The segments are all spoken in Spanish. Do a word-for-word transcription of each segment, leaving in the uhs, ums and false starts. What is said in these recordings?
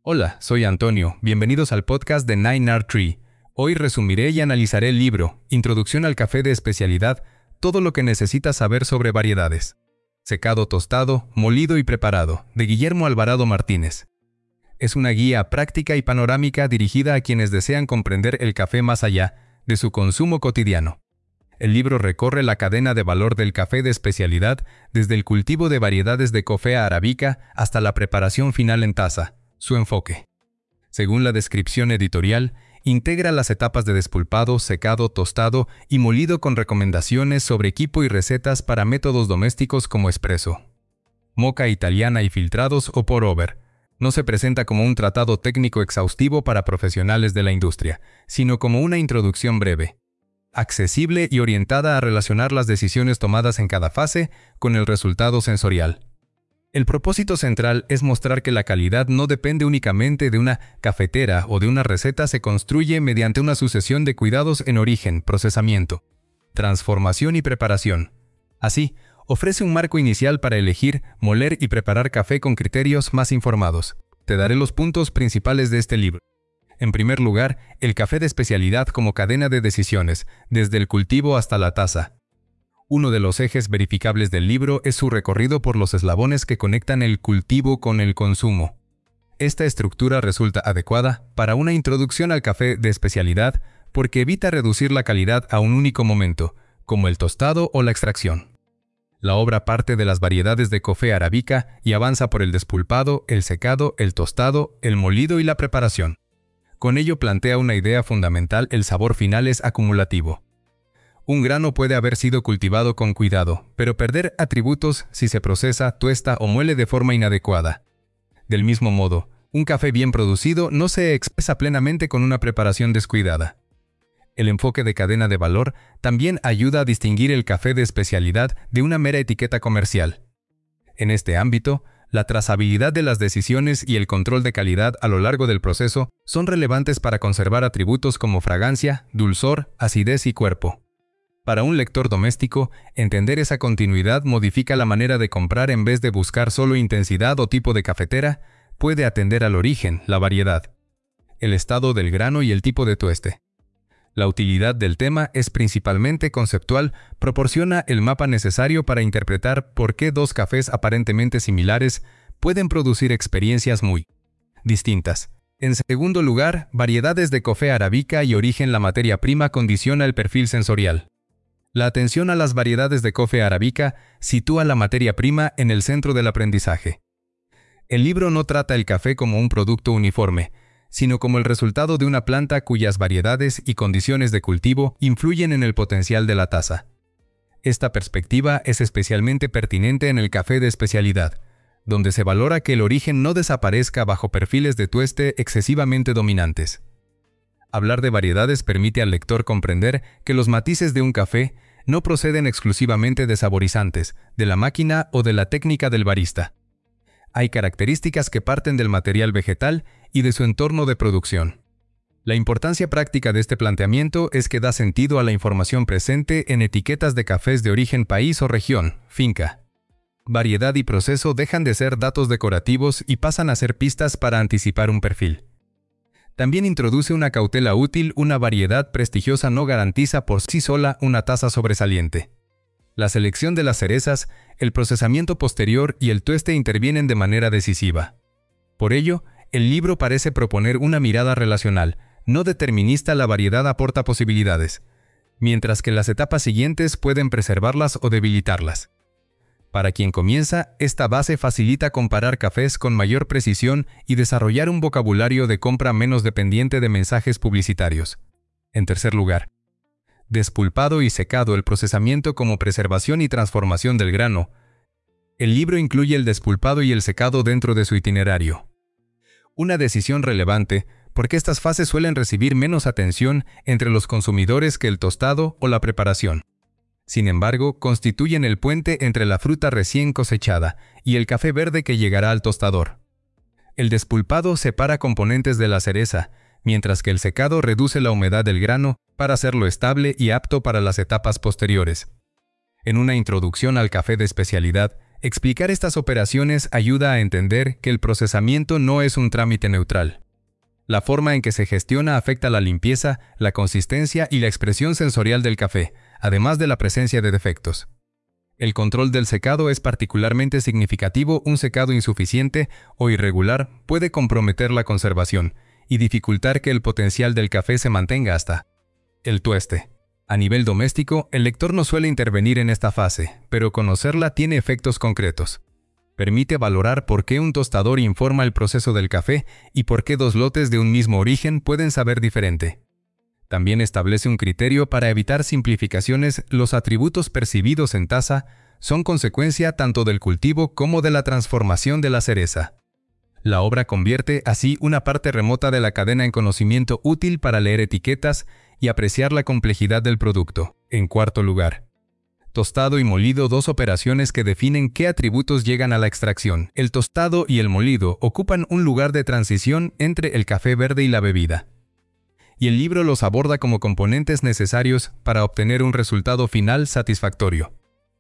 Hola, soy Antonio. Bienvenidos al podcast de Nine Art Tree. Hoy resumiré y analizaré el libro Introducción al café de especialidad, todo lo que necesitas saber sobre variedades. Secado, tostado, molido y preparado, de Guillermo Alvarado Martínez. Es una guía práctica y panorámica dirigida a quienes desean comprender el café más allá de su consumo cotidiano. El libro recorre la cadena de valor del café de especialidad desde el cultivo de variedades de Coffea arabica hasta la preparación final en taza. Su enfoque, según la descripción editorial, integra las etapas de despulpado, secado, tostado y molido con recomendaciones sobre equipo y recetas para métodos domésticos como espresso, moka italiana y filtrados o pour-over. No se presenta como un tratado técnico exhaustivo para profesionales de la industria, sino como una introducción breve, accesible y orientada a relacionar las decisiones tomadas en cada fase con el resultado sensorial. El propósito central es mostrar que la calidad no depende únicamente de una cafetera o de una receta, se construye mediante una sucesión de cuidados en origen, procesamiento, transformación y preparación. Así, ofrece un marco inicial para elegir, moler y preparar café con criterios más informados. Te daré los puntos principales de este libro. En primer lugar, el café de especialidad como cadena de decisiones, desde el cultivo hasta la taza. Uno de los ejes verificables del libro es su recorrido por los eslabones que conectan el cultivo con el consumo. Esta estructura resulta adecuada para una introducción al café de especialidad porque evita reducir la calidad a un único momento, como el tostado o la extracción. La obra parte de las variedades de Coffea arabica y avanza por el despulpado, el secado, el tostado, el molido y la preparación. Con ello plantea una idea fundamental: el sabor final es acumulativo. Un grano puede haber sido cultivado con cuidado, pero perder atributos si se procesa, tuesta o muele de forma inadecuada. Del mismo modo, un café bien producido no se expresa plenamente con una preparación descuidada. El enfoque de cadena de valor también ayuda a distinguir el café de especialidad de una mera etiqueta comercial. En este ámbito, la trazabilidad de las decisiones y el control de calidad a lo largo del proceso son relevantes para conservar atributos como fragancia, dulzor, acidez y cuerpo. Para un lector doméstico, entender esa continuidad modifica la manera de comprar. En vez de buscar solo intensidad o tipo de cafetera, puede atender al origen, la variedad, el estado del grano y el tipo de tueste. La utilidad del tema es principalmente conceptual, proporciona el mapa necesario para interpretar por qué dos cafés aparentemente similares pueden producir experiencias muy distintas. En segundo lugar, variedades de Coffea arabica y origen. La materia prima condiciona el perfil sensorial. La atención a las variedades de Coffea arabica sitúa la materia prima en el centro del aprendizaje. El libro no trata el café como un producto uniforme, sino como el resultado de una planta cuyas variedades y condiciones de cultivo influyen en el potencial de la taza. Esta perspectiva es especialmente pertinente en el café de especialidad, donde se valora que el origen no desaparezca bajo perfiles de tueste excesivamente dominantes. Hablar de variedades permite al lector comprender que los matices de un café no proceden exclusivamente de saborizantes, de la máquina o de la técnica del barista. Hay características que parten del material vegetal y de su entorno de producción. La importancia práctica de este planteamiento es que da sentido a la información presente en etiquetas de cafés de origen, país o región, finca. Variedad y proceso dejan de ser datos decorativos y pasan a ser pistas para anticipar un perfil. También introduce una cautela útil: una variedad prestigiosa no garantiza por sí sola una taza sobresaliente. La selección de las cerezas, el procesamiento posterior y el tueste intervienen de manera decisiva. Por ello, el libro parece proponer una mirada relacional, no determinista. La variedad aporta posibilidades, mientras que las etapas siguientes pueden preservarlas o debilitarlas. Para quien comienza, esta base facilita comparar cafés con mayor precisión y desarrollar un vocabulario de compra menos dependiente de mensajes publicitarios. En tercer lugar, despulpado y secado, el procesamiento como preservación y transformación del grano. El libro incluye el despulpado y el secado dentro de su itinerario. Una decisión relevante, porque estas fases suelen recibir menos atención entre los consumidores que el tostado o la preparación. Sin embargo, constituyen el puente entre la fruta recién cosechada y el café verde que llegará al tostador. El despulpado separa componentes de la cereza, mientras que el secado reduce la humedad del grano para hacerlo estable y apto para las etapas posteriores. En una introducción al café de especialidad, Explicar estas operaciones ayuda a entender que el procesamiento no es un trámite neutral. La forma en que se gestiona afecta la limpieza, la consistencia y la expresión sensorial del café, además de la presencia de defectos. El control del secado es particularmente significativo. Un secado insuficiente o irregular puede comprometer la conservación y dificultar que el potencial del café se mantenga hasta el tueste. A nivel doméstico, el lector no suele intervenir en esta fase, pero conocerla tiene efectos concretos. Permite valorar por qué un tostador informa el proceso del café y por qué dos lotes de un mismo origen pueden saber diferente. También establece un criterio para evitar simplificaciones. Los atributos percibidos en taza son consecuencia tanto del cultivo como de la transformación de la cereza. La obra convierte así una parte remota de la cadena en conocimiento útil para leer etiquetas y apreciar la complejidad del producto. En cuarto lugar, tostado y molido, dos operaciones que definen qué atributos llegan a la extracción. El tostado y el molido ocupan un lugar de transición entre el café verde y la bebida, y el libro los aborda como componentes necesarios para obtener un resultado final satisfactorio.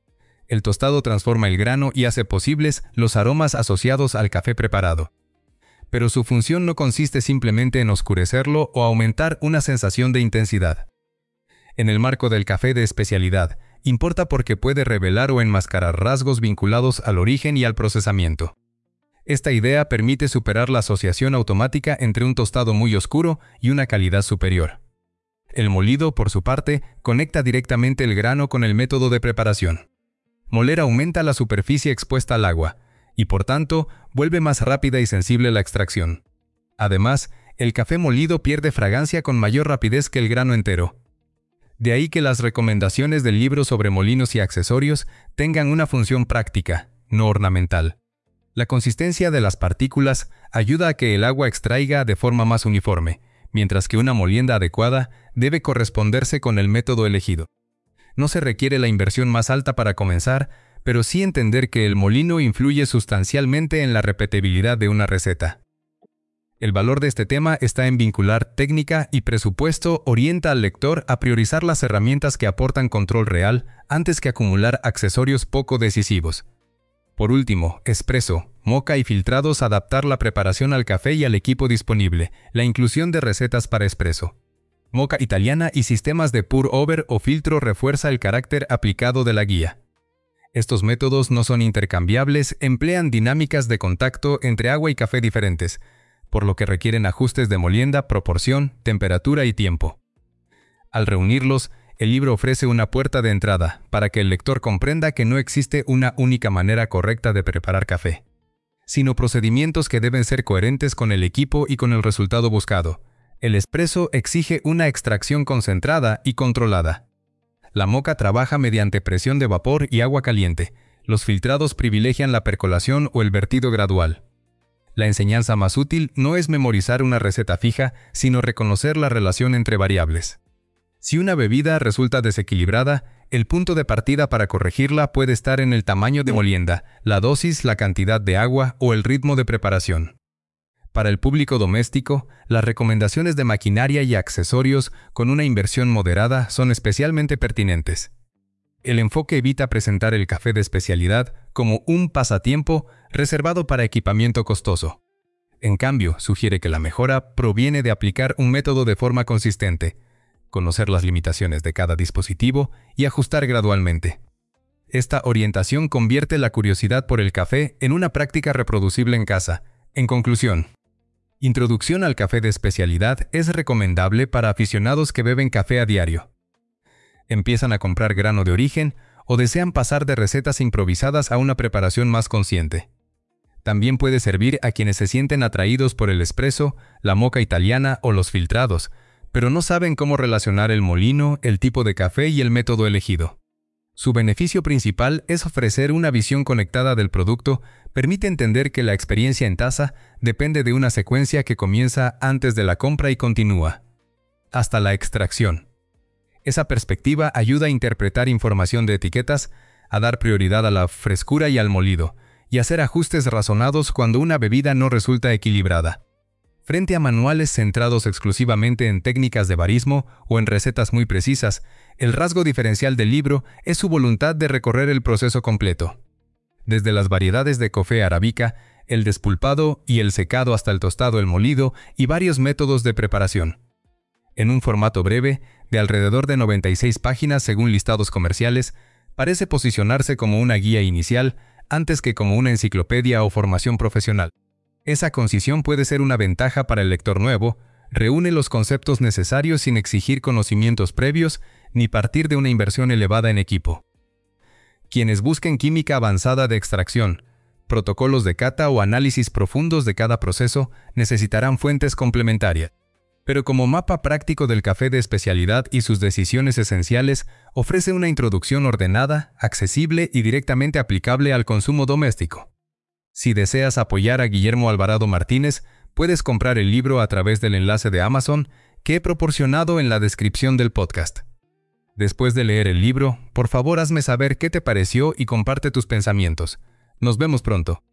El tostado transforma el grano y hace posibles los aromas asociados al café preparado. Pero su función no consiste simplemente en oscurecerlo o aumentar una sensación de intensidad. En el marco del café de especialidad, importa porque puede revelar o enmascarar rasgos vinculados al origen y al procesamiento. Esta idea permite superar la asociación automática entre un tostado muy oscuro y una calidad superior. El molido, por su parte, conecta directamente el grano con el método de preparación. Moler aumenta la superficie expuesta al agua, y por tanto, vuelve más rápida y sensible la extracción. Además, el café molido pierde fragancia con mayor rapidez que el grano entero. De ahí que las recomendaciones del libro sobre molinos y accesorios tengan una función práctica, no ornamental. La consistencia de las partículas ayuda a que el agua extraiga de forma más uniforme, mientras que una molienda adecuada debe corresponderse con el método elegido. No se requiere la inversión más alta para comenzar, pero sí entender que el molino influye sustancialmente en la repetibilidad de una receta. El valor de este tema está en vincular técnica y presupuesto. Orienta al lector a priorizar las herramientas que aportan control real antes que acumular accesorios poco decisivos. Por último, espresso, moka y filtrados. Adaptar la preparación al café y al equipo disponible. La inclusión de recetas para espresso, moka italiana y sistemas de pour-over o filtro refuerza el carácter aplicado de la guía. Estos métodos no son intercambiables, emplean dinámicas de contacto entre agua y café diferentes, por lo que requieren ajustes de molienda, proporción, temperatura y tiempo. Al reunirlos, el libro ofrece una puerta de entrada para que el lector comprenda que no existe una única manera correcta de preparar café, sino procedimientos que deben ser coherentes con el equipo y con el resultado buscado. El espresso exige una extracción concentrada y controlada. La moka trabaja mediante presión de vapor y agua caliente. Los filtrados privilegian la percolación o el vertido gradual. La enseñanza más útil no es memorizar una receta fija, sino reconocer la relación entre variables. Si una bebida resulta desequilibrada, el punto de partida para corregirla puede estar en el tamaño de molienda, la dosis, la cantidad de agua o el ritmo de preparación. Para el público doméstico, las recomendaciones de maquinaria y accesorios con una inversión moderada son especialmente pertinentes. El enfoque evita presentar el café de especialidad como un pasatiempo reservado para equipamiento costoso. En cambio, sugiere que la mejora proviene de aplicar un método de forma consistente, conocer las limitaciones de cada dispositivo y ajustar gradualmente. Esta orientación convierte la curiosidad por el café en una práctica reproducible en casa. En conclusión, introducción al café de especialidad es recomendable para aficionados que beben café a diario, empiezan a comprar grano de origen o desean pasar de recetas improvisadas a una preparación más consciente. También puede servir a quienes se sienten atraídos por el espresso, la moka italiana o los filtrados, pero no saben cómo relacionar el molino, el tipo de café y el método elegido. Su beneficio principal es ofrecer una visión conectada del producto. Permite entender que la experiencia en taza depende de una secuencia que comienza antes de la compra y continúa hasta la extracción. Esa perspectiva ayuda a interpretar información de etiquetas, a dar prioridad a la frescura y al molido, y hacer ajustes razonados cuando una bebida no resulta equilibrada. Frente a manuales centrados exclusivamente en técnicas de barismo o en recetas muy precisas, el rasgo diferencial del libro es su voluntad de recorrer el proceso completo. desde las variedades de café arábica, el despulpado y el secado hasta el tostado, el molido y varios métodos de preparación. En un formato breve, de alrededor de noventa y seis páginas según listados comerciales, parece posicionarse como una guía inicial antes que como una enciclopedia o formación profesional. Esa concisión puede ser una ventaja para el lector nuevo, reúne los conceptos necesarios sin exigir conocimientos previos ni partir de una inversión elevada en equipo. Quienes busquen química avanzada de extracción, protocolos de cata o análisis profundos de cada proceso necesitarán fuentes complementarias. Pero como mapa práctico del café de especialidad y sus decisiones esenciales, ofrece una introducción ordenada, accesible y directamente aplicable al consumo doméstico. Si deseas apoyar a Guillermo Alvarado Martínez, puedes comprar el libro a través del enlace de Amazon que he proporcionado en la descripción del podcast. Después de leer el libro, por favor hazme saber qué te pareció y comparte tus pensamientos. Nos vemos pronto.